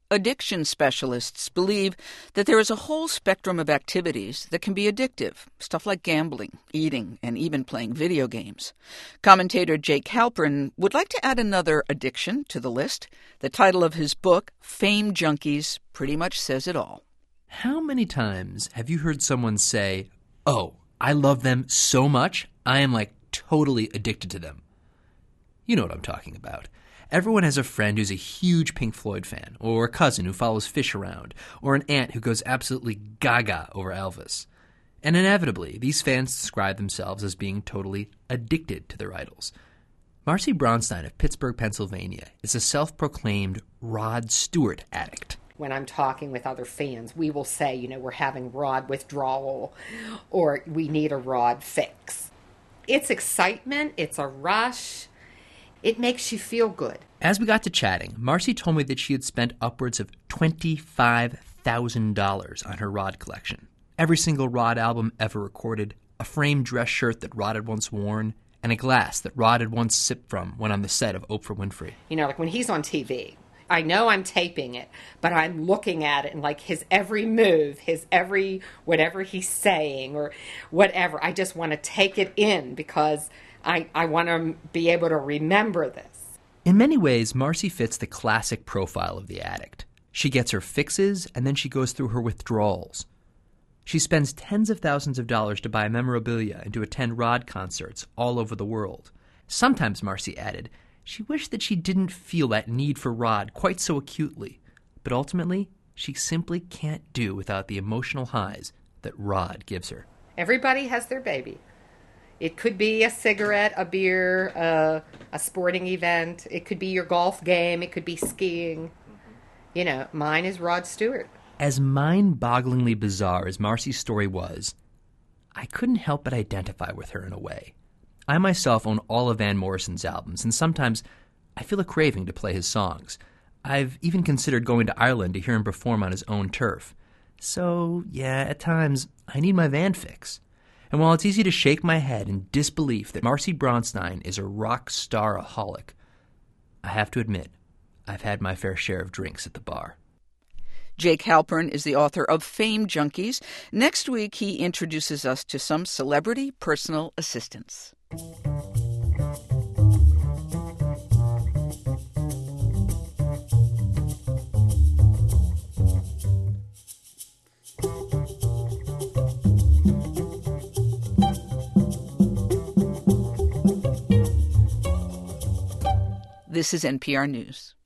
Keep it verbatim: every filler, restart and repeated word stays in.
Addiction specialists believe that there is a whole spectrum of activities that can be addictive, stuff like gambling, eating, and even playing video games. Commentator Jake Halpern would like to add another addiction to the list. The title of his book, Fame Junkies, pretty much says it all. How many times have you heard someone say, "Oh, I love them so much, I am like totally addicted to them"? You know what I'm talking about. Everyone has a friend who's a huge Pink Floyd fan, or a cousin who follows Fish around, or an aunt who goes absolutely gaga over Elvis. And inevitably, these fans describe themselves as being totally addicted to their idols. Marcy Bronstein of Pittsburgh, Pennsylvania, is a self-proclaimed Rod Stewart addict. When I'm talking with other fans, we will say, you know, we're having Rod withdrawal, or we need a Rod fix. It's excitement, it's a rush. It makes you feel good. As we got to chatting, Marcy told me that she had spent upwards of twenty-five thousand dollars on her Rod collection. Every single Rod album ever recorded, a framed dress shirt that Rod had once worn, and a glass that Rod had once sipped from when on the set of Oprah Winfrey. You know, like when he's on T V, I know I'm taping it, but I'm looking at it and like his every move, his every whatever he's saying or whatever, I just want to take it in because I, I want to be able to remember this. In many ways, Marcy fits the classic profile of the addict. She gets her fixes, and then she goes through her withdrawals. She spends tens of thousands of dollars to buy memorabilia and to attend Rod concerts all over the world. Sometimes, Marcy added, she wished that she didn't feel that need for Rod quite so acutely. But ultimately, she simply can't do without the emotional highs that Rod gives her. Everybody has their baby. It could be a cigarette, a beer, uh, a sporting event. It could be your golf game. It could be skiing. You know, mine is Rod Stewart. As mind-bogglingly bizarre as Marcy's story was, I couldn't help but identify with her in a way. I myself own all of Van Morrison's albums, and sometimes I feel a craving to play his songs. I've even considered going to Ireland to hear him perform on his own turf. So, yeah, at times, I need my Van fix. And while it's easy to shake my head in disbelief that Marcy Bronstein is a rock star-aholic, I have to admit, I've had my fair share of drinks at the bar. Jake Halpern is the author of Fame Junkies. Next week, he introduces us to some celebrity personal assistants. This is N P R News.